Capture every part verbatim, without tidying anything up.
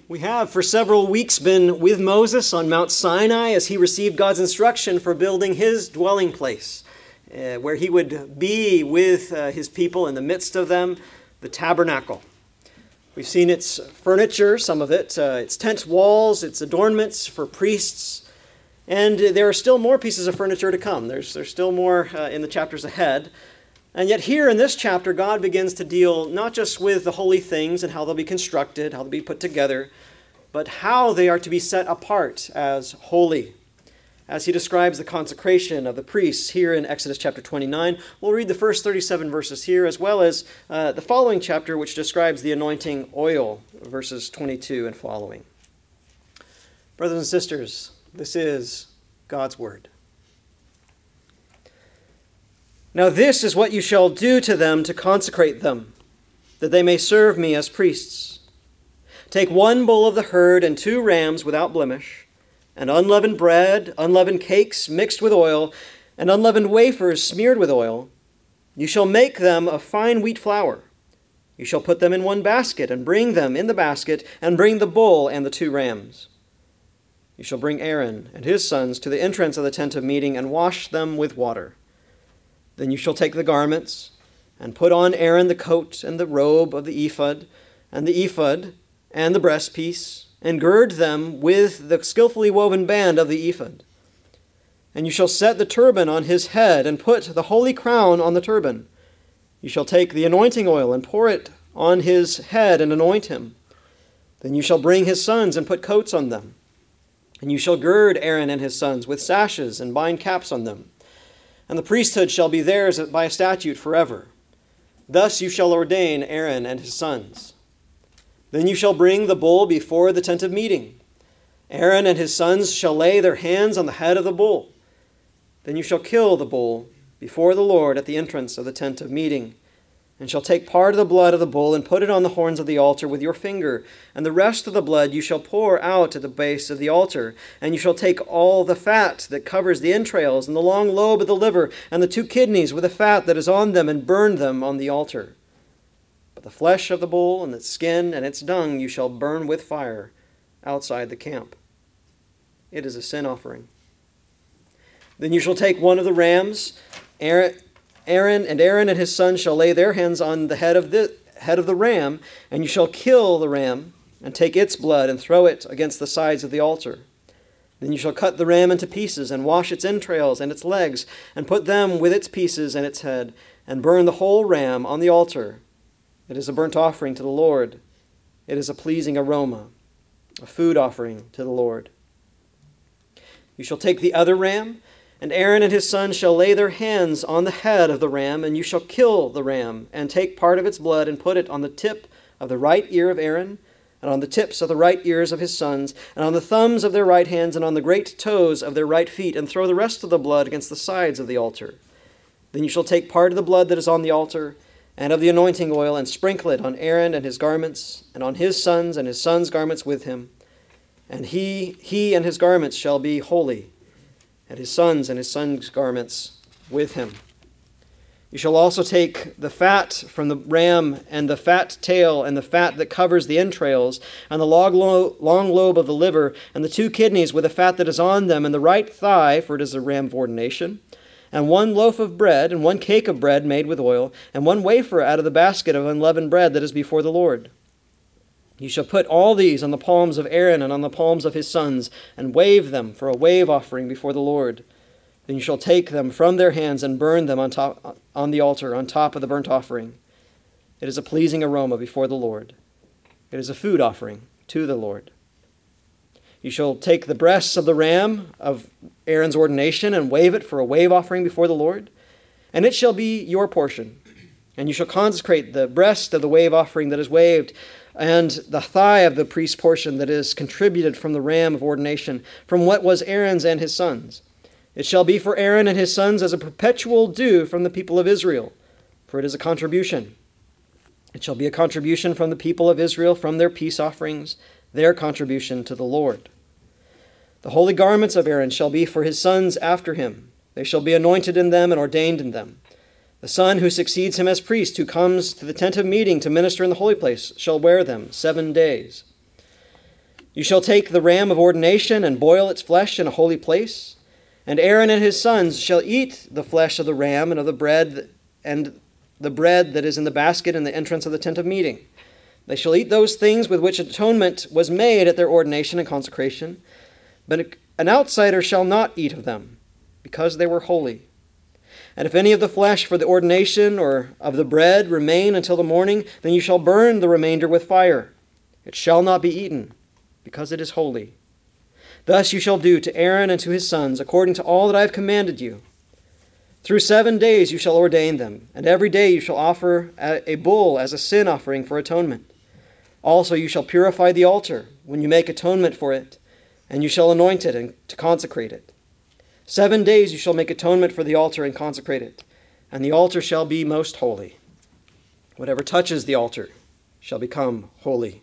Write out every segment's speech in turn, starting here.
We have for several weeks been with Moses on Mount Sinai as he received God's instruction for building his dwelling place, uh, where he would be with uh, his people in the midst of them, the tabernacle. We've seen its furniture, some of it, uh, its tent walls, its adornments for priests, and there are still more pieces of furniture to come. There's, there's still more uh, in the chapters ahead. And yet here in this chapter, God begins to deal not just with the holy things and how they'll be constructed, how they'll be put together, but how they are to be set apart as holy. As he describes the consecration of the priests here in Exodus chapter twenty-nine, we'll read the first thirty-seven verses here, as well as uh, the following chapter, which describes the anointing oil, verses twenty-two and following. Brothers and sisters, this is God's word. Now this is what you shall do to them to consecrate them, that they may serve me as priests. Take one bull of the herd and two rams without blemish, and unleavened bread, unleavened cakes mixed with oil, and unleavened wafers smeared with oil. You shall make them of fine wheat flour. You shall put them in one basket, and bring them in the basket, and bring the bull and the two rams. You shall bring Aaron and his sons to the entrance of the tent of meeting, and wash them with water. Then you shall take the garments, and put on Aaron the coat and the robe of the ephod, and the ephod, and the breastpiece, and gird them with the skillfully woven band of the ephod. And you shall set the turban on his head, and put the holy crown on the turban. You shall take the anointing oil, and pour it on his head, and anoint him. Then you shall bring his sons, and put coats on them. And you shall gird Aaron and his sons with sashes, and bind caps on them. And the priesthood shall be theirs by a statute forever. Thus you shall ordain Aaron and his sons. Then you shall bring the bull before the tent of meeting. Aaron and his sons shall lay their hands on the head of the bull. Then you shall kill the bull before the Lord at the entrance of the tent of meeting, and shall take part of the blood of the bull and put it on the horns of the altar with your finger, and the rest of the blood you shall pour out at the base of the altar. And you shall take all the fat that covers the entrails, and the long lobe of the liver, and the two kidneys with the fat that is on them, and burn them on the altar. But the flesh of the bull and its skin and its dung you shall burn with fire outside the camp. It is a sin offering. Then you shall take one of the rams. Aaron, Aaron and Aaron and his sons shall lay their hands on the head of the head of the ram, and you shall kill the ram, and take its blood and throw it against the sides of the altar. Then you shall cut the ram into pieces, and wash its entrails and its legs, and put them with its pieces and its head, and burn the whole ram on the altar. It is a burnt offering to the Lord. It is a pleasing aroma, a food offering to the Lord. You shall take the other ram, and Aaron and his sons shall lay their hands on the head of the ram, and you shall kill the ram, and take part of its blood, and put it on the tip of the right ear of Aaron, and on the tips of the right ears of his sons, and on the thumbs of their right hands, and on the great toes of their right feet, and throw the rest of the blood against the sides of the altar. Then you shall take part of the blood that is on the altar, and of the anointing oil, and sprinkle it on Aaron and his garments, and on his sons and his sons' garments with him. And he, he and his garments shall be holy, and his sons and his sons' garments with him. You shall also take the fat from the ram, and the fat tail, and the fat that covers the entrails, and the long, lo- long lobe of the liver, and the two kidneys with the fat that is on them, and the right thigh, for it is a ram of ordination, and one loaf of bread, and one cake of bread made with oil, and one wafer out of the basket of unleavened bread that is before the Lord. You shall put all these on the palms of Aaron and on the palms of his sons, and wave them for a wave offering before the Lord. Then you shall take them from their hands and burn them on top on the altar, on top of the burnt offering. It is a pleasing aroma before the Lord. It is a food offering to the Lord. You shall take the breasts of the ram of Aaron's ordination and wave it for a wave offering before the Lord, and it shall be your portion. And you shall consecrate the breast of the wave offering that is waved, and the thigh of the priest's portion that is contributed from the ram of ordination, from what was Aaron's and his sons. It shall be for Aaron and his sons as a perpetual due from the people of Israel, for it is a contribution. It shall be a contribution from the people of Israel from their peace offerings, their contribution to the Lord. The holy garments of Aaron shall be for his sons after him. They shall be anointed in them and ordained in them. The son who succeeds him as priest, who comes to the tent of meeting to minister in the holy place, shall wear them seven days. You shall take the ram of ordination and boil its flesh in a holy place, and Aaron and his sons shall eat the flesh of the ram and of the bread and the bread that is in the basket in the entrance of the tent of meeting. They shall eat those things with which atonement was made at their ordination and consecration, but an outsider shall not eat of them, because they were holy. And if any of the flesh for the ordination or of the bread remain until the morning, then you shall burn the remainder with fire. It shall not be eaten, because it is holy. Thus you shall do to Aaron and to his sons, according to all that I have commanded you. Through seven days you shall ordain them, and every day you shall offer a bull as a sin offering for atonement. Also you shall purify the altar when you make atonement for it, and you shall anoint it and to consecrate it. Seven days you shall make atonement for the altar and consecrate it, and the altar shall be most holy. Whatever touches the altar shall become holy.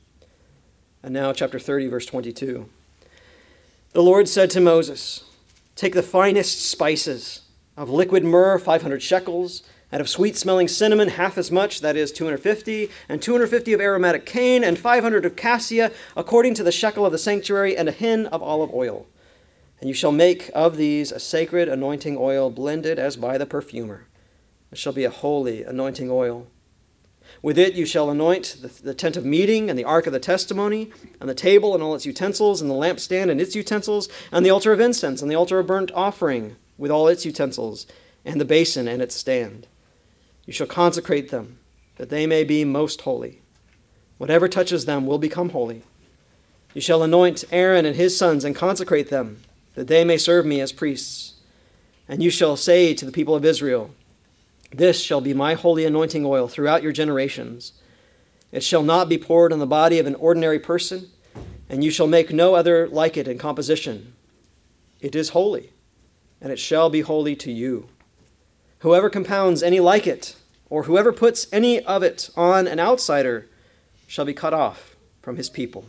And now chapter thirty, verse twenty-two. The Lord said to Moses, take the finest spices of liquid myrrh, five hundred shekels, and of sweet-smelling cinnamon, half as much, that is two hundred fifty, and two hundred fifty of aromatic cane, and five hundred of cassia, according to the shekel of the sanctuary, and a hin of olive oil. And you shall make of these a sacred anointing oil, blended as by the perfumer. It shall be a holy anointing oil. With it you shall anoint the, the tent of meeting, and the ark of the testimony, and the table and all its utensils, and the lampstand and its utensils, and the altar of incense, and the altar of burnt offering, with all its utensils, and the basin and its stand. You shall consecrate them, that they may be most holy. Whatever touches them will become holy. You shall anoint Aaron and his sons, and consecrate them, that they may serve me as priests. And you shall say to the people of Israel, this shall be my holy anointing oil throughout your generations. It shall not be poured on the body of an ordinary person, and you shall make no other like it in composition. It is holy, and it shall be holy to you. Whoever compounds any like it, or whoever puts any of it on an outsider, shall be cut off from his people.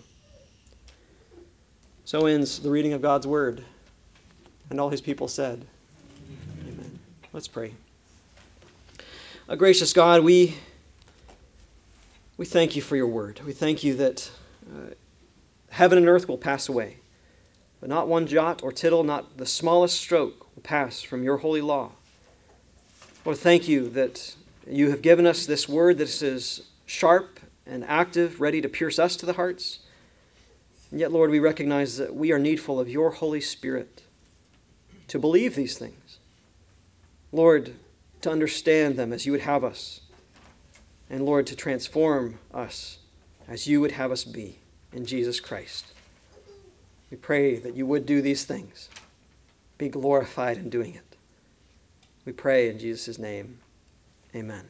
So ends the reading of God's word. And all his people said, amen. Let's pray. Uh, gracious God, we, we thank you for your word. We thank you that uh, heaven and earth will pass away, but not one jot or tittle, not the smallest stroke will pass from your holy law. Lord, thank you that you have given us this word that is sharp and active, ready to pierce us to the hearts. And yet, Lord, we recognize that we are needful of your Holy Spirit to believe these things. Lord, to understand them as you would have us. And Lord, to transform us as you would have us be in Jesus Christ. We pray that you would do these things. Be glorified in doing it. We pray in Jesus' name. Amen.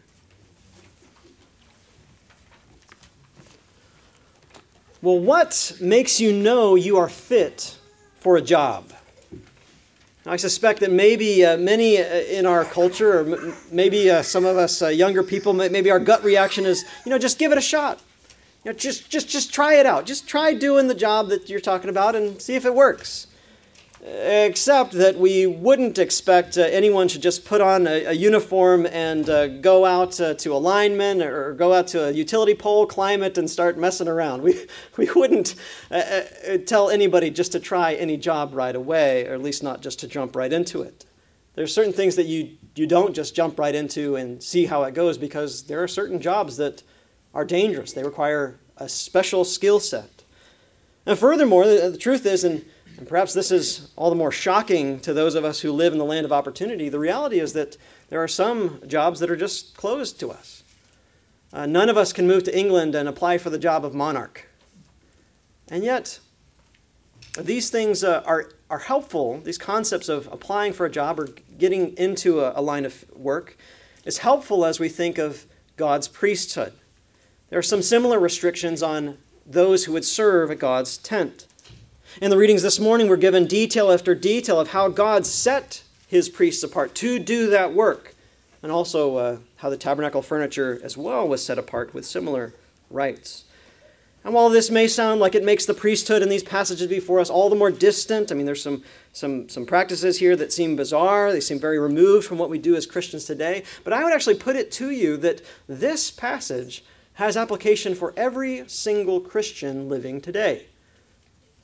Well, what makes you know you are fit for a job? I suspect that maybe uh, many uh, in our culture, or m- maybe uh, some of us uh, younger people, maybe our gut reaction is, you know, just give it a shot. You know, just, just, just try it out. Just try doing the job that you're talking about and see if it works. Except that we wouldn't expect uh, anyone should just put on a, a uniform and uh, go out uh, to a lineman or go out to a utility pole, climb it, and start messing around. We we wouldn't uh, uh, tell anybody just to try any job right away, or at least not just to jump right into it. There are certain things that you, you don't just jump right into and see how it goes, because there are certain jobs that are dangerous. They require a special skill set. And furthermore, the, the truth is, and And perhaps this is all the more shocking to those of us who live in the land of opportunity, the reality is that there are some jobs that are just closed to us. Uh, none of us can move to England and apply for the job of monarch. And yet, these things uh, are, are helpful. These concepts of applying for a job or getting into a, a line of work is helpful as we think of God's priesthood. There are some similar restrictions on those who would serve at God's tent. In the readings this morning, we're given detail after detail of how God set his priests apart to do that work, and also uh, how the tabernacle furniture as well was set apart with similar rites. And while this may sound like it makes the priesthood in these passages before us all the more distant, I mean, there's some, some, some practices here that seem bizarre, they seem very removed from what we do as Christians today, but I would actually put it to you that this passage has application for every single Christian living today.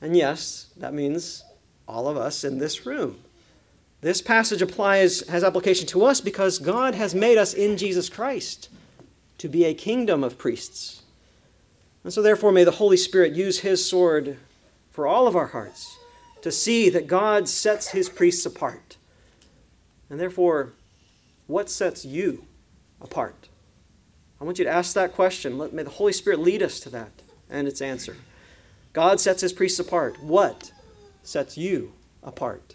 And yes, that means all of us in this room. This passage applies, has application to us because God has made us in Jesus Christ to be a kingdom of priests. And so therefore may the Holy Spirit use his sword for all of our hearts to see that God sets his priests apart. And therefore, what sets you apart? I want you to ask that question. Let, may the Holy Spirit lead us to that and its answer. God sets his priests apart. What sets you apart?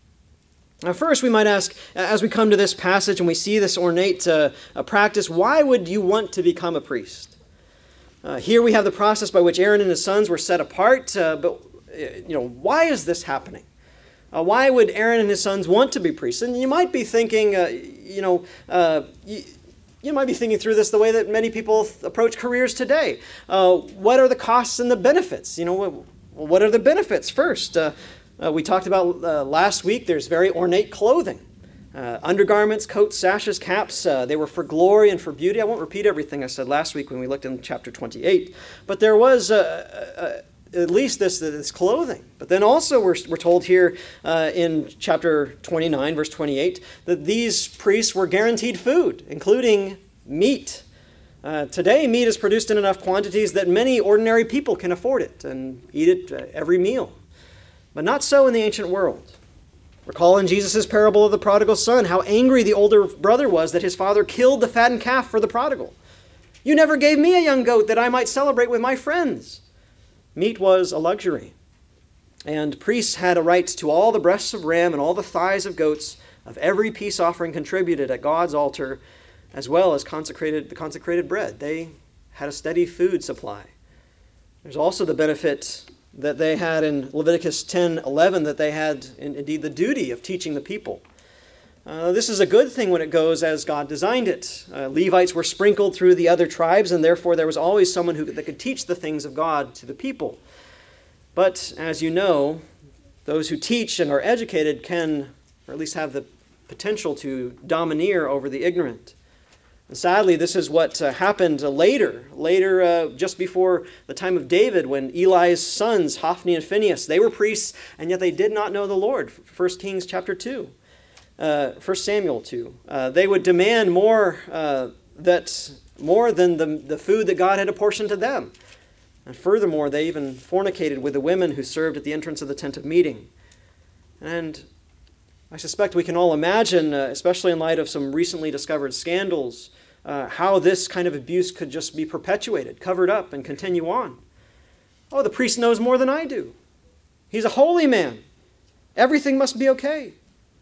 Now, first, we might ask, as we come to this passage and we see this ornate uh, practice, why would you want to become a priest? Uh, here we have the process by which Aaron and his sons were set apart, uh, but you know, why is this happening? Uh, why would Aaron and his sons want to be priests? And you might be thinking, uh, you know, uh, you, you might be thinking through this the way that many people th- approach careers today. Uh, what are the costs and the benefits? You know, what, what are the benefits first? Uh, uh, we talked about uh, last week, there's very ornate clothing. Uh, undergarments, coats, sashes, caps, uh, they were for glory and for beauty. I won't repeat everything I said last week when we looked in chapter twenty-eight. But there was uh, uh, at least this, this clothing. But then also we're, we're told here uh, in chapter twenty-nine, verse twenty-eight, that these priests were guaranteed food, including meat. Uh, today, meat is produced in enough quantities that many ordinary people can afford it and eat it uh, every meal. But not so in the ancient world. Recall in Jesus' parable of the prodigal son how angry the older brother was that his father killed the fattened calf for the prodigal. You never gave me a young goat that I might celebrate with my friends. Meat was a luxury. And priests had a right to all the breasts of ram and all the thighs of goats of every peace offering contributed at God's altar, as well as consecrated the consecrated bread. They had a steady food supply. There's also the benefit that they had in Leviticus ten eleven, that they had in, indeed the duty of teaching the people. Uh, this is a good thing when it goes as God designed it. Uh, Levites were sprinkled through the other tribes, and therefore there was always someone who that could teach the things of God to the people. But as you know, those who teach and are educated can, or at least have the potential to domineer over the ignorant. And sadly, this is what uh, happened uh, later, later uh, just before the time of David, when Eli's sons, Hophni and Phinehas, they were priests, and yet they did not know the Lord. First Kings chapter two, uh, First Samuel two. Uh, they would demand more, uh, that, more than the, the food that God had apportioned to them. And furthermore, they even fornicated with the women who served at the entrance of the tent of meeting. And I suspect we can all imagine, uh, especially in light of some recently discovered scandals, uh, how this kind of abuse could just be perpetuated, covered up, and continue on. Oh, the priest knows more than I do. He's a holy man. Everything must be okay.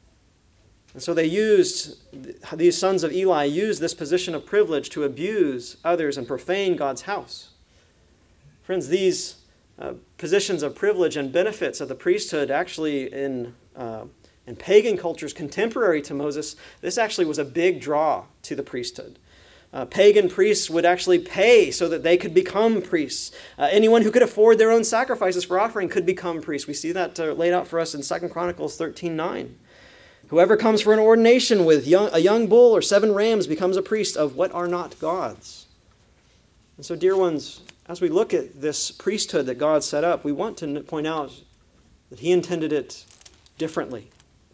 And so they used, these sons of Eli used this position of privilege to abuse others and profane God's house. Friends, these uh, positions of privilege and benefits of the priesthood actually in uh, in pagan cultures contemporary to Moses, this actually was a big draw to the priesthood. Uh, pagan priests would actually pay so that they could become priests. Uh, anyone who could afford their own sacrifices for offering could become priests. We see that uh, laid out for us in Second Chronicles thirteen nine. Whoever comes for an ordination with young, a young bull or seven rams becomes a priest of what are not God's. And so, dear ones, as we look at this priesthood that God set up, we want to point out that he intended it differently.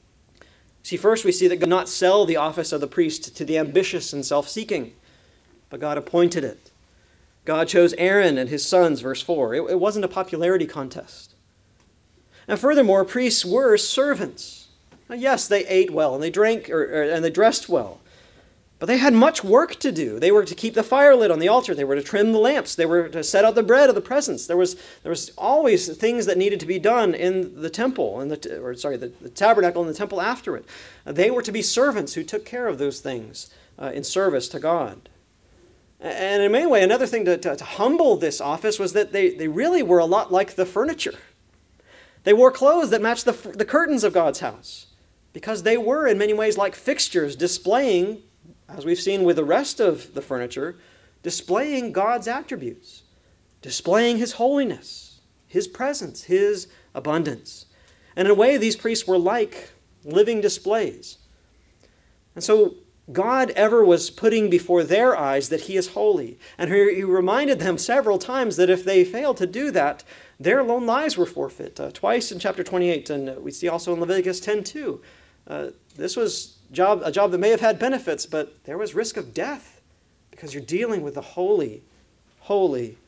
See, first we see that God did not sell the office of the priest to the ambitious and self-seeking, but God appointed it. God chose Aaron and his sons, verse four. It, it wasn't a popularity contest. And furthermore, priests were servants. Now, yes, they ate well and they drank or, or, and they dressed well, but they had much work to do. They were to keep the fire lit on the altar. They were to trim the lamps. They were to set out the bread of the presence. There was there was always things that needed to be done in the temple, in the, or sorry, the, the tabernacle and the temple after it. Uh, they were to be servants who took care of those things uh, in service to God. And in many ways, another thing to, to, to humble this office was that they, they really were a lot like the furniture. They wore clothes that matched the, the curtains of God's house, because they were in many ways like fixtures displaying, as we've seen with the rest of the furniture, displaying God's attributes, displaying his holiness, his presence, his abundance. And in a way, these priests were like living displays. And so God ever was putting before their eyes that he is holy. And he reminded them several times that if they failed to do that, their own lives were forfeit. Uh, twice in chapter twenty-eight, and we see also in Leviticus ten two. Uh, this was job, a job that may have had benefits, but there was risk of death because you're dealing with the holy, holy,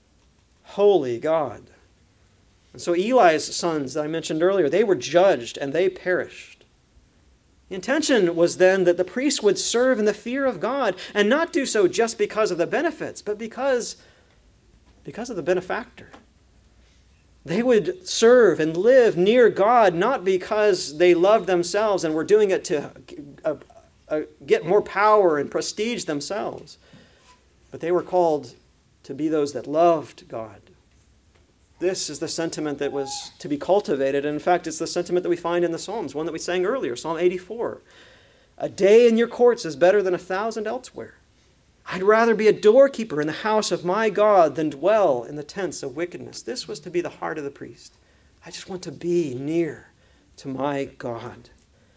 holy God. And so Eli's sons that I mentioned earlier, they were judged and they perished. The intention was then that the priest would serve in the fear of God and not do so just because of the benefits, but because, because of the benefactor. They would serve and live near God not because they loved themselves and were doing it to uh, uh, get more power and prestige themselves, but they were called to be those that loved God. This is the sentiment that was to be cultivated. And in fact, it's the sentiment that we find in the Psalms, one that we sang earlier, Psalm eighty-four. A day in your courts is better than a thousand elsewhere. I'd rather be a doorkeeper in the house of my God than dwell in the tents of wickedness. This was to be the heart of the priest. I just want to be near to my God.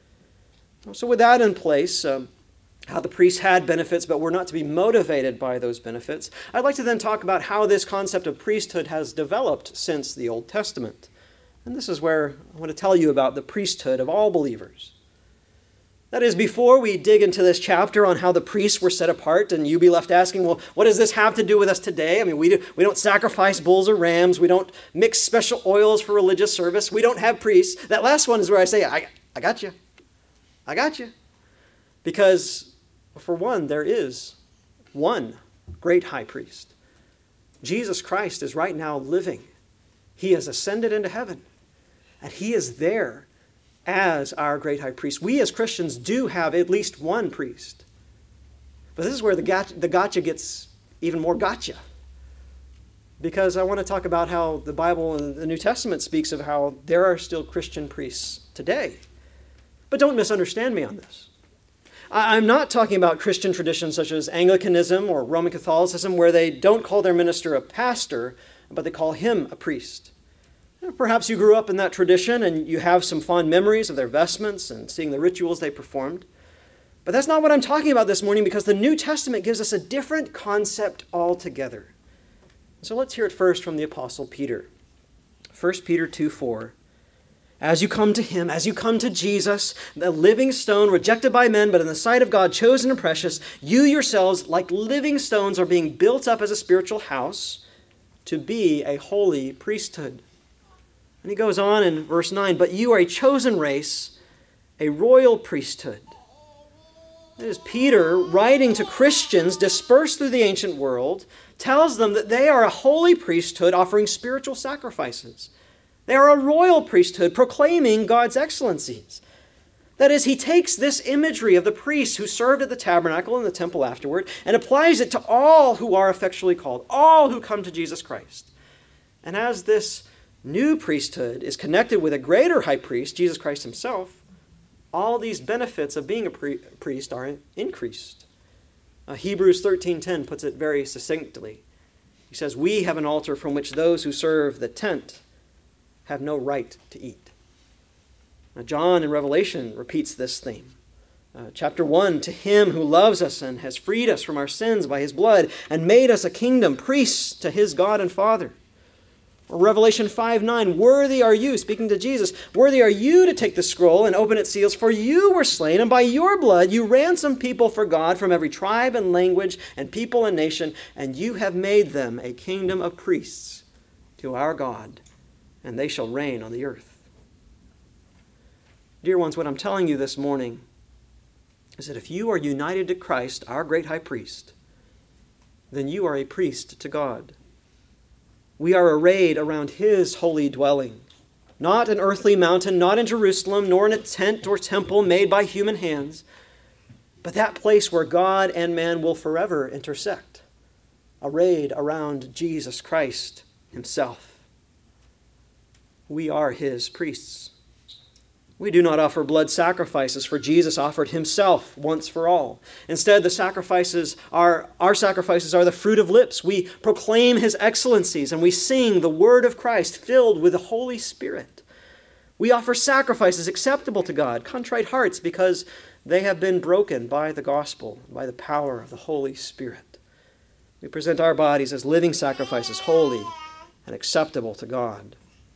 So with that in place, um, how the priests had benefits but were not to be motivated by those benefits, I'd like to then talk about how this concept of priesthood has developed since the Old Testament. And this is where I want to tell you about the priesthood of all believers. That is, before we dig into this chapter on how the priests were set apart, and you be left asking, well, what does this have to do with us today? I mean, we, do, we don't sacrifice bulls or rams. We don't mix special oils for religious service. We don't have priests. That last one is where I say, I, I got you. I got you. Because, for one, there is one great high priest. Jesus Christ is right now living. He has ascended into heaven, and he is there as our great high priest. We as Christians do have at least one priest. But this is where the gotcha, the gotcha gets even more gotcha. Because I want to talk about how the Bible and the New Testament speaks of how there are still Christian priests today. But don't misunderstand me on this. I'm not talking about Christian traditions such as Anglicanism or Roman Catholicism, where they don't call their minister a pastor, but they call him a priest. Perhaps you grew up in that tradition and you have some fond memories of their vestments and seeing the rituals they performed. But that's not what I'm talking about this morning, because the New Testament gives us a different concept altogether. So let's hear it first from the Apostle Peter. First Peter two four. As you come to him, as you come to Jesus, the living stone rejected by men, but in the sight of God chosen and precious, you yourselves, like living stones, are being built up as a spiritual house to be a holy priesthood. And he goes on in verse nine, but you are a chosen race, a royal priesthood. That is, Peter, writing to Christians dispersed through the ancient world, tells them that they are a holy priesthood offering spiritual sacrifices. They are a royal priesthood proclaiming God's excellencies. That is, he takes this imagery of the priests who served at the tabernacle and the temple afterward and applies it to all who are effectually called, all who come to Jesus Christ. And as this new priesthood is connected with a greater high priest, Jesus Christ himself, all these benefits of being a pri- priest are increased. Uh, Hebrews thirteen ten puts it very succinctly. He says, we have an altar from which those who serve the tent have no right to eat. Now, John in Revelation repeats this theme. Uh, chapter one, to him who loves us and has freed us from our sins by his blood and made us a kingdom, priests to his God and Father. Or Revelation five nine, worthy are you, speaking to Jesus, worthy are you to take the scroll and open its seals, for you were slain, and by your blood you ransomed people for God from every tribe and language and people and nation, and you have made them a kingdom of priests to our God, and they shall reign on the earth. Dear ones, what I'm telling you this morning is that if you are united to Christ, our great high priest, then you are a priest to God. We are arrayed around his holy dwelling, not an earthly mountain, not in Jerusalem, nor in a tent or temple made by human hands, but that place where God and man will forever intersect, arrayed around Jesus Christ himself. We are his priests. We do not offer blood sacrifices, for Jesus offered himself once for all. Instead, the sacrifices are, our sacrifices are the fruit of lips. We proclaim his excellencies, and we sing the word of Christ filled with the Holy Spirit. We offer sacrifices acceptable to God, contrite hearts, because they have been broken by the gospel, by the power of the Holy Spirit. We present our bodies as living sacrifices, holy and acceptable to God.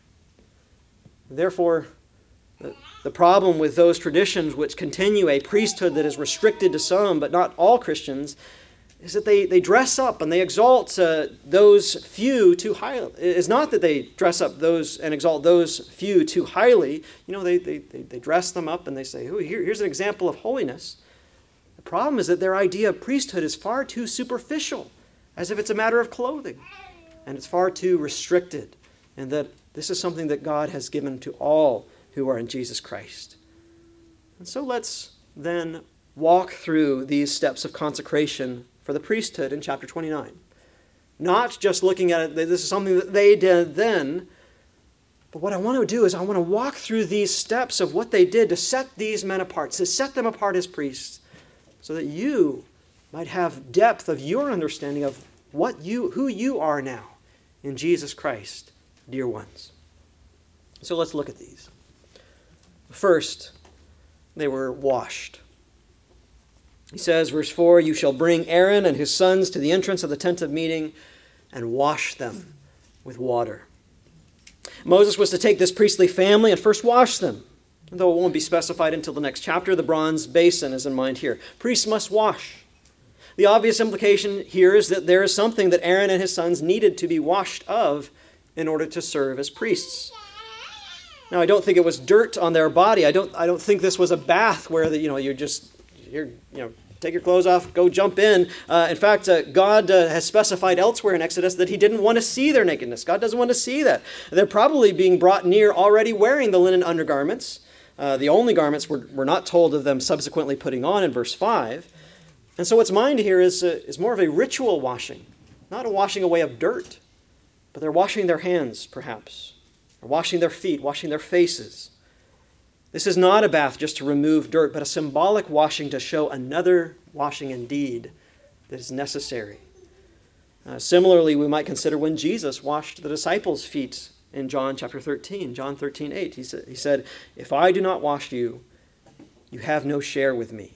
Therefore, the problem with those traditions which continue a priesthood that is restricted to some, but not all Christians, is that they, they dress up and they exalt uh, those few too highly. It is not that they dress up those and exalt those few too highly. You know, they, they, they, they dress them up and they say, oh, here, here's an example of holiness. The problem is that their idea of priesthood is far too superficial, as if it's a matter of clothing. And it's far too restricted, and that this is something that God has given to all who are in Jesus Christ. And so let's then walk through these steps of consecration for the priesthood in chapter twenty-nine. Not just looking at it, this is something that they did then, but what I want to do is I want to walk through these steps of what they did to set these men apart, to set them apart as priests, so that you might have depth of your understanding of what you, who you are now in Jesus Christ, dear ones. So let's look at these. First, they were washed. He says, verse four, you shall bring Aaron and his sons to the entrance of the tent of meeting and wash them with water. Moses was to take this priestly family and first wash them. Though it won't be specified until the next chapter, the bronze basin is in mind here. Priests must wash. The obvious implication here is that there is something that Aaron and his sons needed to be washed of in order to serve as priests. Now, I don't think it was dirt on their body. I don't. I don't think this was a bath where the, you know you just you're, you know take your clothes off, go jump in. Uh, in fact, uh, God uh, has specified elsewhere in Exodus that He didn't want to see their nakedness. God doesn't want to see that. They're probably being brought near already wearing the linen undergarments. Uh, the only garments we're, we're not told of them subsequently putting on in verse five. And so what's mind here is uh, is more of a ritual washing, not a washing away of dirt, but they're washing their hands, perhaps. They're washing their feet, washing their faces. This is not a bath just to remove dirt, but a symbolic washing to show another washing indeed that is necessary. Uh, similarly, we might consider when Jesus washed the disciples' feet in John chapter thirteen, John thirteen eight. He said, he said, if I do not wash you, you have no share with me.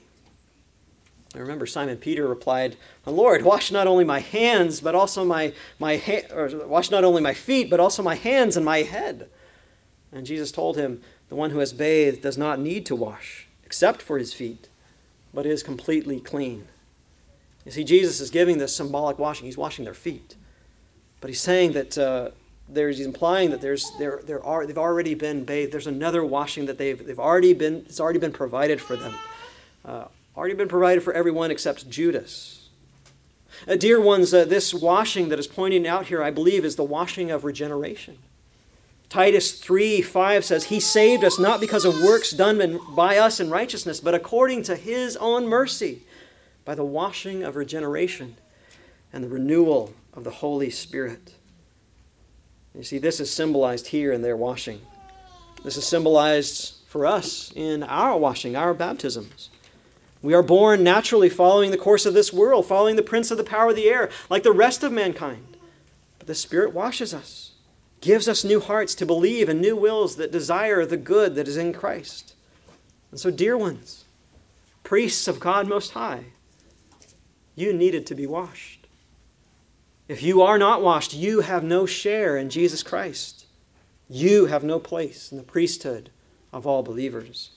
I remember Simon Peter replied, Lord, wash not only my hands, but also my, my ha- or wash not only my feet, but also my hands and my head. And Jesus told him, the one who has bathed does not need to wash, except for his feet, but is completely clean. You see, Jesus is giving this symbolic washing. He's washing their feet. But he's saying that uh, there's, he's implying that there's, there, there are, they've already been bathed. There's another washing that they've, they've already been, it's already been provided for them. Uh, already been provided for everyone except Judas. Uh, dear ones, uh, this washing that is pointed out here, I believe, is the washing of regeneration. Titus three five says, He saved us not because of works done by us in righteousness, but according to His own mercy, by the washing of regeneration and the renewal of the Holy Spirit. You see, this is symbolized here in their washing. This is symbolized for us in our washing, our baptisms. We are born naturally following the course of this world, following the prince of the power of the air, like the rest of mankind. But the Spirit washes us, gives us new hearts to believe and new wills that desire the good that is in Christ. And so, dear ones, priests of God Most High, you needed to be washed. If you are not washed, you have no share in Jesus Christ. You have no place in the priesthood of all believers.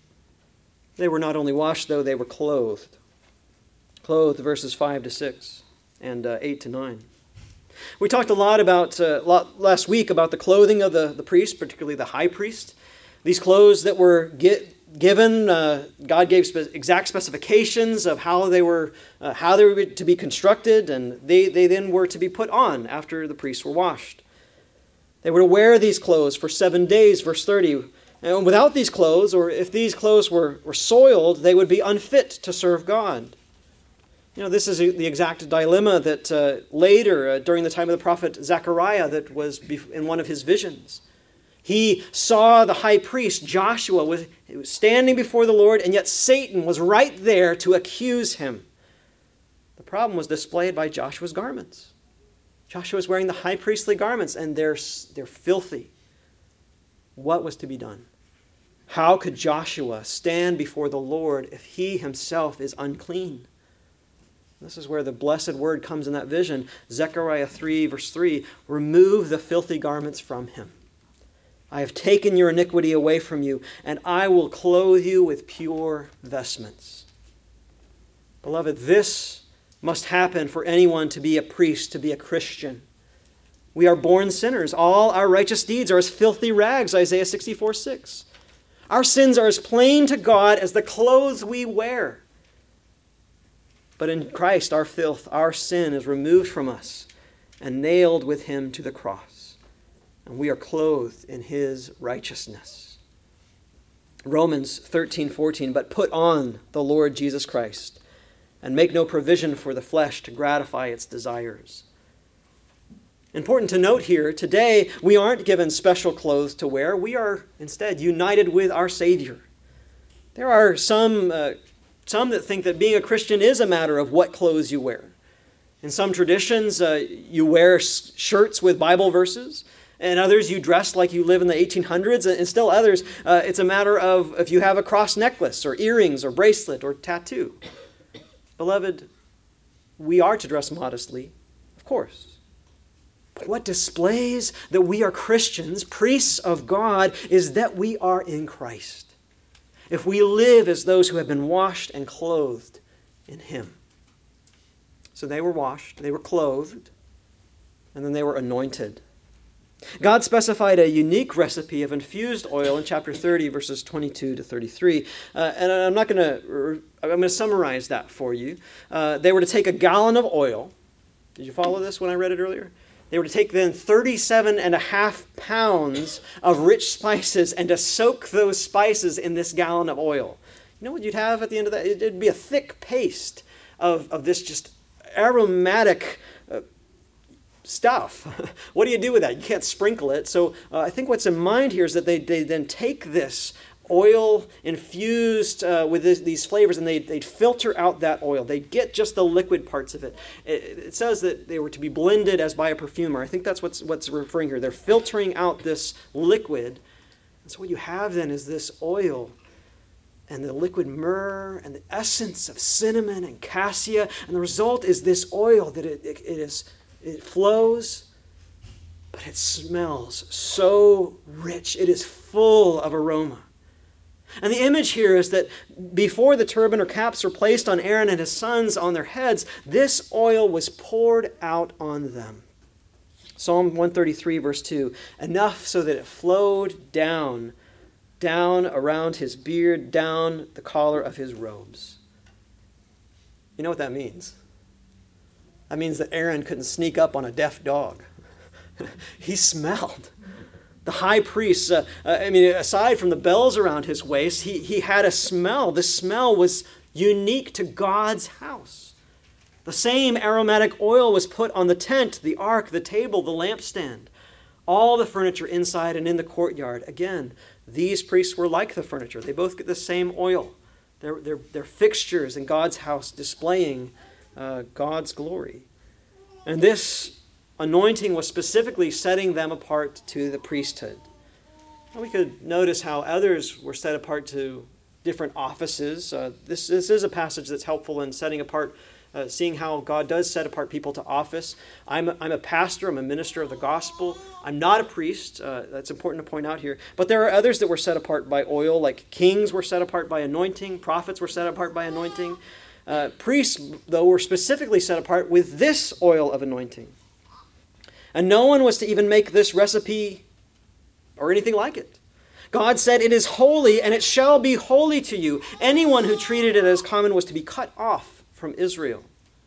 They were not only washed, though, they were clothed. Clothed, verses five to six and uh, eight to nine. We talked a lot about uh, lot, last week about the clothing of the, the priest, particularly the high priest. These clothes that were get, given, uh, God gave spe- exact specifications of how they were uh, how they were to be constructed, and they, they then were to be put on after the priests were washed. They were to wear these clothes for seven days, verse thirty. And without these clothes, or if these clothes were, were soiled, they would be unfit to serve God. You know, this is the exact dilemma that uh, later, uh, during the time of the prophet Zechariah, that was in one of his visions. He saw the high priest, Joshua, was standing before the Lord, and yet Satan was right there to accuse him. The problem was displayed by Joshua's garments. Joshua was wearing the high priestly garments, and they're, they're filthy. what was to be done. How could Joshua stand before the Lord if he himself is unclean? This is where the blessed word comes in that vision. Zechariah three, verse three, remove the filthy garments from him. I have taken your iniquity away from you, and I will clothe you with pure vestments. Beloved, this must happen for anyone to be a priest, to be a Christian. We are born sinners. All our righteous deeds are as filthy rags, Isaiah sixty-four six. Our sins are as plain to God as the clothes we wear. But in Christ, our filth, our sin is removed from us and nailed with him to the cross. And we are clothed in his righteousness. Romans thirteen fourteen, but put on the Lord Jesus Christ and make no provision for the flesh to gratify its desires. Important to note here, today we aren't given special clothes to wear. We are instead united with our Savior. There are some, uh, some that think that being a Christian is a matter of what clothes you wear. In some traditions, uh, you wear sh- shirts with Bible verses. And others, you dress like you live in the eighteen hundreds. And still others, uh, it's a matter of if you have a cross necklace or earrings or bracelet or tattoo. Beloved, we are to dress modestly, of course. But what displays that we are Christians, priests of God, is that we are in Christ. If we live as those who have been washed and clothed in him. So they were washed, they were clothed, and then they were anointed. God specified a unique recipe of infused oil in chapter thirty, verses twenty-two to thirty-three. Uh, and I'm not going to, I'm going to summarize that for you. Uh, they were to take a gallon of oil. Did you follow this when I read it earlier? They were to take then thirty-seven and a half pounds of rich spices and to soak those spices in this gallon of oil. You know what you'd have at the end of that? It'd be a thick paste of, of this just aromatic uh, stuff. What do you do with that? You can't sprinkle it. So uh, I think what's in mind here is that they, they then take this oil infused uh, with this, these flavors, and they'd, they'd filter out that oil. They'd get just the liquid parts of it. it. It says that they were to be blended as by a perfumer. I think that's what's, what's referring here. They're filtering out this liquid. And so what you have then is this oil and the liquid myrrh and the essence of cinnamon and cassia. And the result is this oil that it, it, it is it flows, but it smells so rich. It is full of aroma. And the image here is that before the turban or caps were placed on Aaron and his sons on their heads, this oil was poured out on them. Psalm one thirty-three, verse two, enough so that it flowed down, down around his beard, down the collar of his robes. You know what that means? That means that Aaron couldn't sneak up on a deaf dog. He smelled. The high priest, uh, uh, I mean, aside from the bells around his waist, he, he had a smell. The smell was unique to God's house. The same aromatic oil was put on the tent, the ark, the table, the lampstand, all the furniture inside and in the courtyard. Again, these priests were like the furniture. They both get the same oil. They're, they're, they're fixtures in God's house displaying uh, God's glory. And this anointing was specifically setting them apart to the priesthood. And we could notice how others were set apart to different offices. Uh, this, this is a passage that's helpful in setting apart, uh, seeing how God does set apart people to office. I'm a, I'm a pastor. I'm a minister of the gospel. I'm not a priest. Uh, that's important to point out here. But there are others that were set apart by oil, like kings were set apart by anointing. Prophets were set apart by anointing. Uh, priests, though, were specifically set apart with this oil of anointing. And no one was to even make this recipe or anything like it. God said, it is holy, and it shall be holy to you. Anyone who treated it as common was to be cut off from Israel.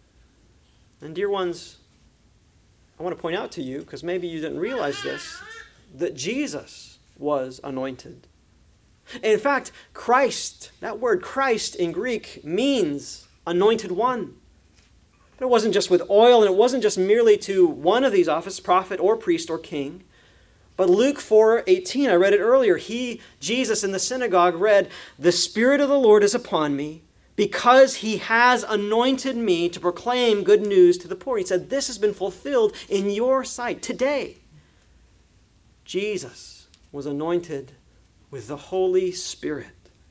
And dear ones, I want to point out to you, because maybe you didn't realize this, that Jesus was anointed. In fact, Christ, that word Christ in Greek means anointed one. It wasn't just with oil, and it wasn't just merely to one of these offices, prophet or priest or king. But Luke four eighteen, I read it earlier. He, Jesus in the synagogue, read, "The Spirit of the Lord is upon me, because he has anointed me to proclaim good news to the poor." He said, this has been fulfilled in your sight today. Jesus was anointed with the Holy Spirit.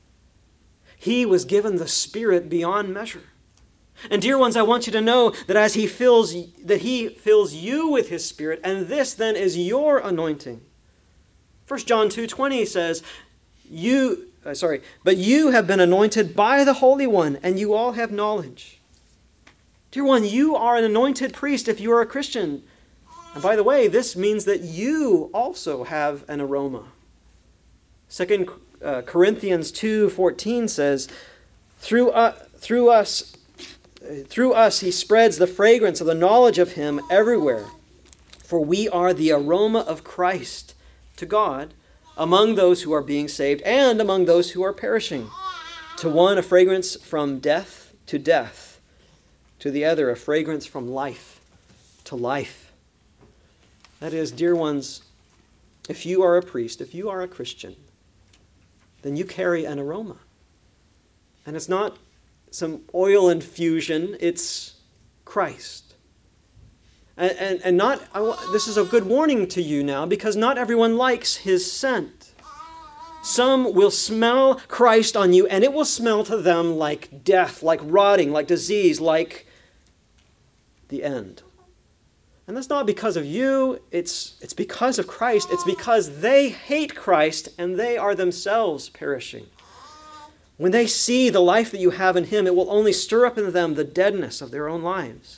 He was given the Spirit beyond measure. And dear ones, I want you to know that as he fills that he fills you with his Spirit, and this then is your anointing. First John two twenty says, "You, uh, sorry, but you have been anointed by the Holy One, and you all have knowledge." Dear one, you are an anointed priest if you are a Christian. And by the way, this means that you also have an aroma. Second uh, Corinthians two fourteen says, "Through uh, through us." Through us he spreads the fragrance of the knowledge of him everywhere. For we are the aroma of Christ to God among those who are being saved and among those who are perishing. To one a fragrance from death to death, to the other a fragrance from life to life." That is, dear ones, if you are a priest, if you are a Christian, then you carry an aroma. And it's not some oil infusion, it's Christ. And, and, and not, I, this is a good warning to you now, because not everyone likes his scent. Some will smell Christ on you, and it will smell to them like death, like rotting, like disease, like the end. And that's not because of you, it's, it's because of Christ. It's because they hate Christ, and they are themselves perishing. When they see the life that you have in him, it will only stir up in them the deadness of their own lives.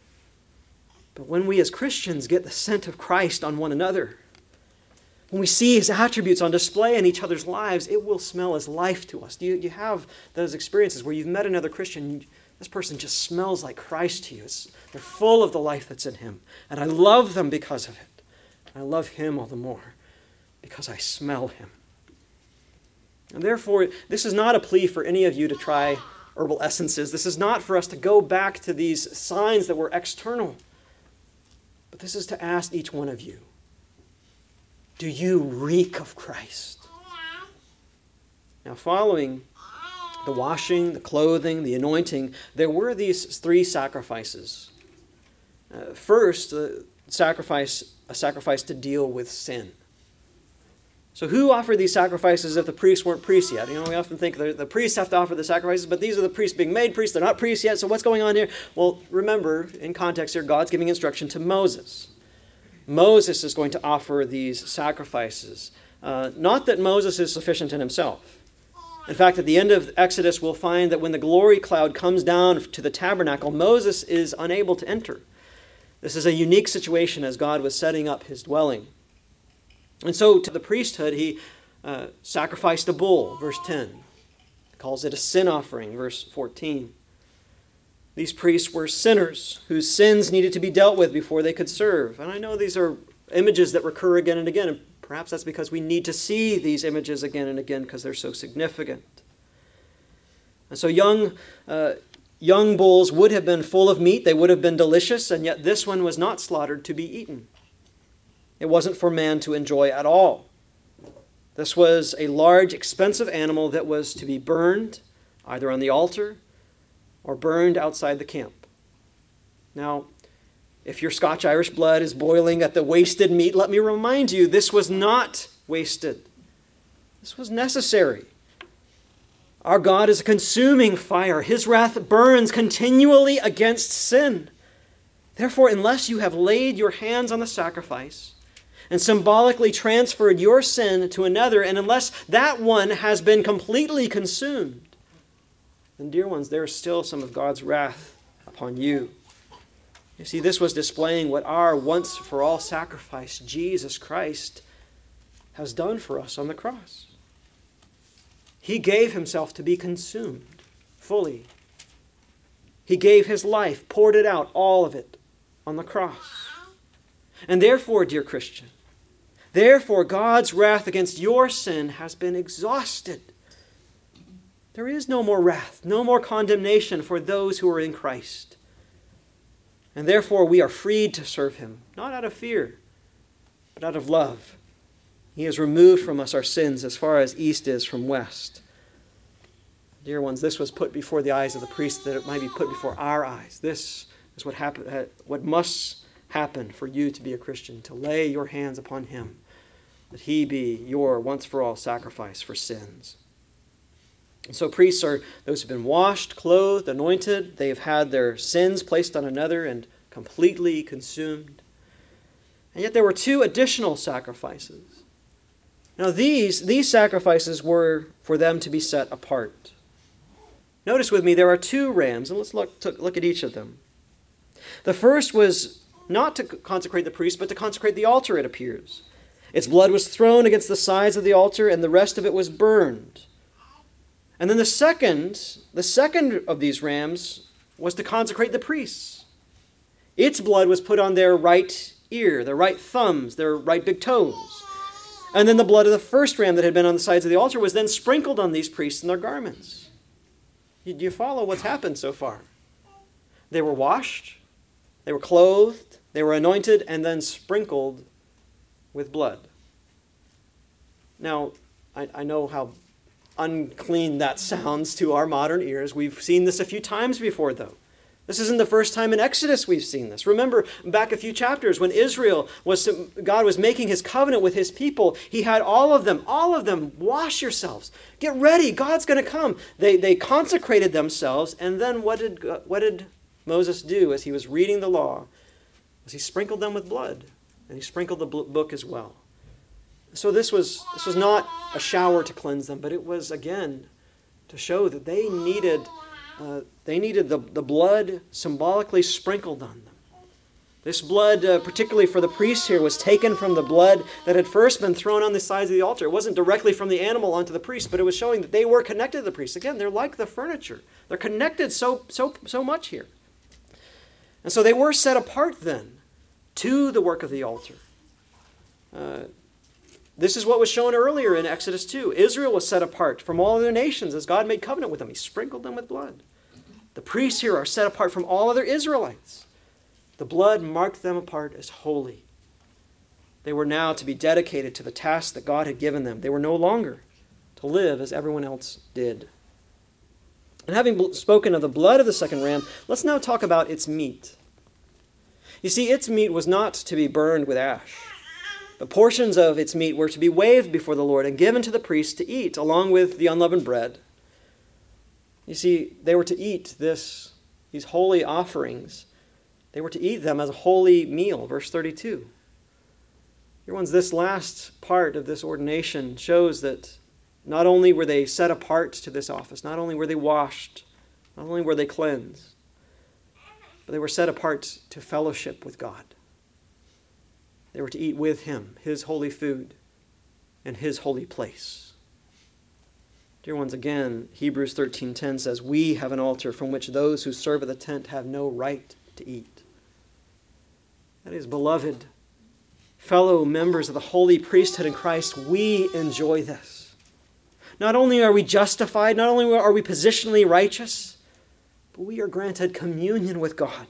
But when we as Christians get the scent of Christ on one another, when we see his attributes on display in each other's lives, it will smell as life to us. Do you, you have those experiences where you've met another Christian, and this person just smells like Christ to you? It's, they're full of the life that's in him. And I love them because of it. I love him all the more because I smell him. And therefore, this is not a plea for any of you to try herbal essences. This is not for us to go back to these signs that were external. But this is to ask each one of you, do you reek of Christ? Now, following the washing, the clothing, the anointing, there were these three sacrifices. Uh, first, uh, sacrifice, a sacrifice to deal with sin. So who offered these sacrifices if the priests weren't priests yet? You know, we often think the, the priests have to offer the sacrifices, but these are the priests being made priests. They're not priests yet, so what's going on here? Well, remember, in context here, God's giving instruction to Moses. Moses is going to offer these sacrifices. Uh, not that Moses is sufficient in himself. In fact, at the end of Exodus, we'll find that when the glory cloud comes down to the tabernacle, Moses is unable to enter. This is a unique situation as God was setting up his dwelling. And so to the priesthood, he uh, sacrificed a bull, verse ten. He calls it a sin offering, verse fourteen. These priests were sinners whose sins needed to be dealt with before they could serve. And I know these are images that recur again and again, and perhaps that's because we need to see these images again and again because they're so significant. And so young, uh, young bulls would have been full of meat, they would have been delicious, and yet this one was not slaughtered to be eaten. It wasn't for man to enjoy at all. This was a large, expensive animal that was to be burned either on the altar or burned outside the camp. Now, if your Scotch-Irish blood is boiling at the wasted meat, let me remind you, this was not wasted. This was necessary. Our God is a consuming fire. His wrath burns continually against sin. Therefore, unless you have laid your hands on the sacrifice and symbolically transferred your sin to another, and unless that one has been completely consumed, then, dear ones, there is still some of God's wrath upon you. You see, this was displaying what our once-for-all sacrifice, Jesus Christ, has done for us on the cross. He gave himself to be consumed fully. He gave his life, poured it out, all of it, on the cross. And therefore, dear Christian, therefore God's wrath against your sin has been exhausted. There is no more wrath, no more condemnation for those who are in Christ. And therefore we are freed to serve him, not out of fear, but out of love. He has removed from us our sins as far as east is from west. Dear ones, this was put before the eyes of the priest that it might be put before our eyes. This is what happen, what must happen for you to be a Christian, to lay your hands upon him that he be your once-for-all sacrifice for sins. And so priests are those who have been washed, clothed, anointed. They have had their sins placed on another and completely consumed. And yet there were two additional sacrifices. Now these, these sacrifices were for them to be set apart. Notice with me there are two rams, and let's look, to, look at each of them. The first was not to consecrate the priest, but to consecrate the altar, it appears. Its blood was thrown against the sides of the altar, and the rest of it was burned. And then the second, the second of these rams was to consecrate the priests. Its blood was put on their right ear, their right thumbs, their right big toes. And then the blood of the first ram that had been on the sides of the altar was then sprinkled on these priests and their garments. Do you follow what's happened so far? They were washed, they were clothed, they were anointed, and then sprinkled with blood. Now, I, I know how unclean that sounds to our modern ears. We've seen this a few times before, though. This isn't the first time in Exodus we've seen this. Remember back a few chapters when Israel was, God was making his covenant with his people. He had all of them, all of them, wash yourselves. Get ready. God's going to come. They, they consecrated themselves. And then what did, what did Moses do as he was reading the law? Was he sprinkled them with blood. And he sprinkled the book as well. So this was, this was not a shower to cleanse them, but it was, again, to show that they needed, uh, they needed the, the blood symbolically sprinkled on them. This blood, uh, particularly for the priests here, was taken from the blood that had first been thrown on the sides of the altar. It wasn't directly from the animal onto the priest, but it was showing that they were connected to the priest. Again, they're like the furniture. They're connected so, so, so much here. And so they were set apart then to the work of the altar. Uh, This is what was shown earlier in Exodus two. Israel was set apart from all other nations as God made covenant with them. He sprinkled them with blood. The priests here are set apart from all other Israelites. The blood marked them apart as holy. They were now to be dedicated to the task that God had given them. They were no longer to live as everyone else did. And having spoken of the blood of the second ram, let's now talk about its meat. You see, its meat was not to be burned with ash. The portions of its meat were to be waved before the Lord and given to the priests to eat, along with the unleavened bread. You see, they were to eat this, these holy offerings. They were to eat them as a holy meal, verse thirty-two. Dear ones, this last part of this ordination shows that not only were they set apart to this office, not only were they washed, not only were they cleansed, but they were set apart to fellowship with God. They were to eat with him, his holy food, and his holy place. Dear ones, again, Hebrews thirteen ten says, "We have an altar from which those who serve at the tent have no right to eat." That is, beloved, fellow members of the holy priesthood in Christ, we enjoy this. Not only are we justified, not only are we positionally righteous, but we are granted communion with God.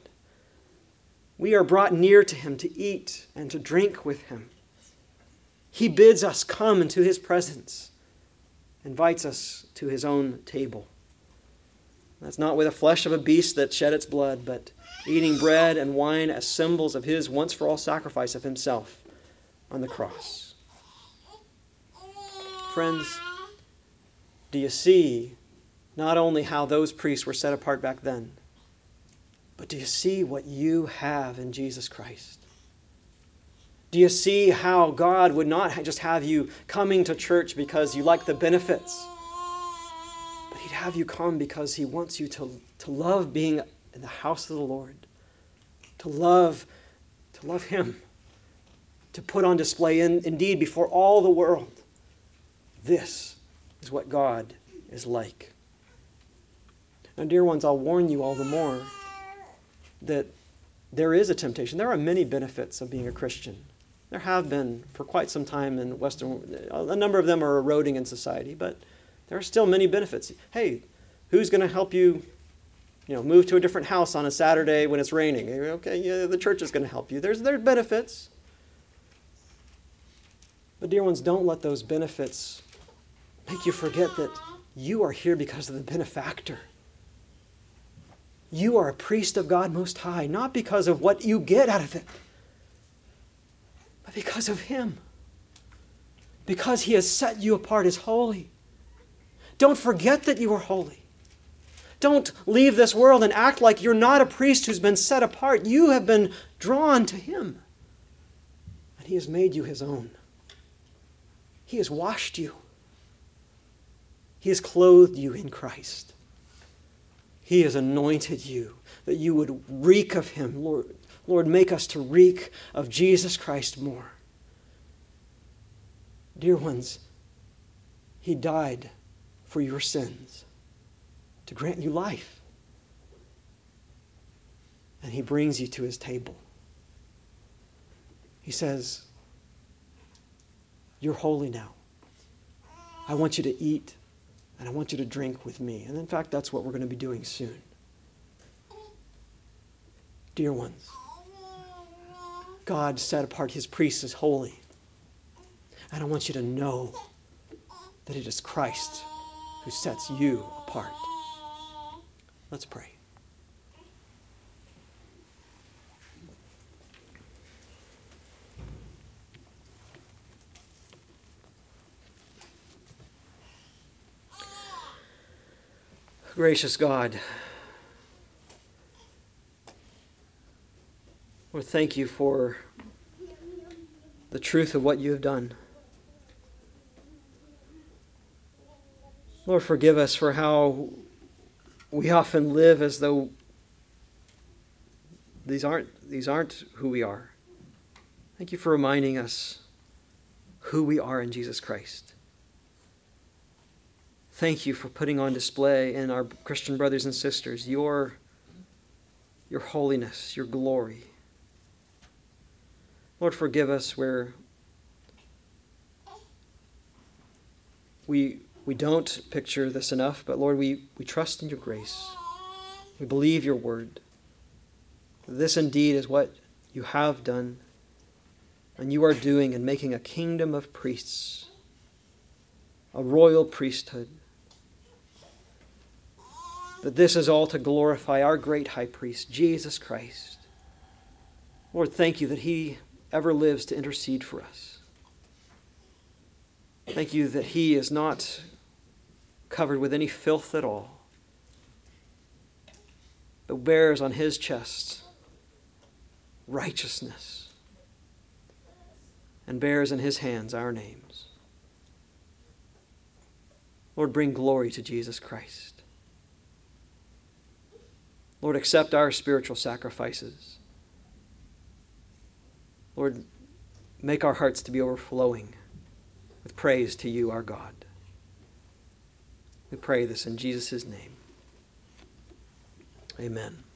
We are brought near to him to eat and to drink with him. He bids us come into his presence, invites us to his own table. That's not with the flesh of a beast that shed its blood, but eating bread and wine as symbols of his once-for-all sacrifice of himself on the cross. Friends, do you see not only how those priests were set apart back then, but do you see what you have in Jesus Christ? Do you see how God would not just have you coming to church because you like the benefits, but he'd have you come because he wants you to, to love being in the house of the Lord, to love, to love him, to put on display in, indeed before all the world. This is what God is like. Now, dear ones, I'll warn you all the more that there is a temptation. There are many benefits of being a Christian. There have been for quite some time in Western, a number of them are eroding in society, but there are still many benefits. Hey, who's going to help you, you know, move to a different house on a Saturday when it's raining? Okay, yeah, the church is going to help you. There's, there are benefits. But dear ones, don't let those benefits make you forget that you are here because of the benefactor. You are a priest of God Most High, not because of what you get out of it, but because of him. because he has set you apart as holy. Don't forget that you are holy. Don't leave this world and act like you're not a priest who's been set apart. You have been drawn to him, and he has made you his own. He has washed you. He has clothed you in Christ. He has anointed you that you would reek of him. Lord, Lord, make us to reek of Jesus Christ more. Dear ones, he died for your sins to grant you life. And he brings you to his table. He says, you're holy now. I want you to eat and I want you to drink with me. And in fact, that's what we're going to be doing soon. Dear ones, God set apart his priests as holy. And I want you to know that it is Christ who sets you apart. Let's pray. Gracious God, Lord, thank you for the truth of what you have done. Lord, forgive us for how we often live as though these aren't, these aren't who we are. Thank you for reminding us who we are in Jesus Christ. Thank you for putting on display in our Christian brothers and sisters your, your holiness, your glory. Lord, forgive us where we, we don't picture this enough, but Lord, we, we trust in your grace. We believe your word. This indeed is what you have done and you are doing in making a kingdom of priests, a royal priesthood. That this is all to glorify our great high priest, Jesus Christ. Lord, thank you that he ever lives to intercede for us. Thank you that he is not covered with any filth at all, but bears on his chest righteousness and bears in his hands our names. Lord, bring glory to Jesus Christ. Lord, accept our spiritual sacrifices. Lord, make our hearts to be overflowing with praise to you, our God. We pray this in Jesus' name. Amen.